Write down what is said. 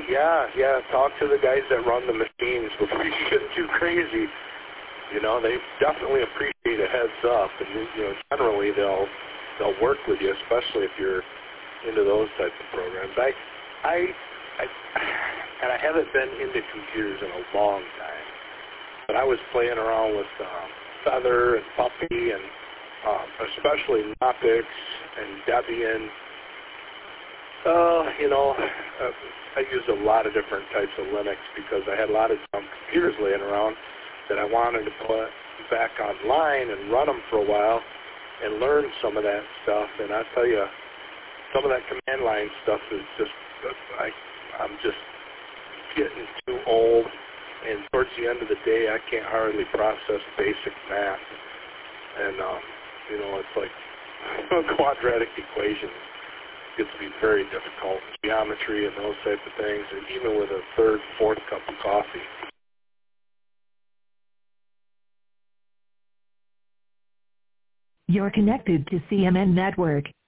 Yeah. Talk to the guys that run the machines before you get too crazy. You know, they definitely appreciate a heads up, and you know, generally they'll work with you, especially if you're into those types of programs. I haven't been into computers in a long time, but I was playing around with Feather and Puppy and especially Knoppix and Debian. I used a lot of different types of Linux because I had a lot of computers laying around that I wanted to put back online and run them for a while and learn some of that stuff. And I tell you, some of that command line stuff is just, I'm just getting too old. And towards the end of the day, I can't hardly process basic math. And, it's like quadratic equations gets to be very difficult. Geometry and those type of things, and even with a third, fourth cup of coffee. You're connected to CMN Network.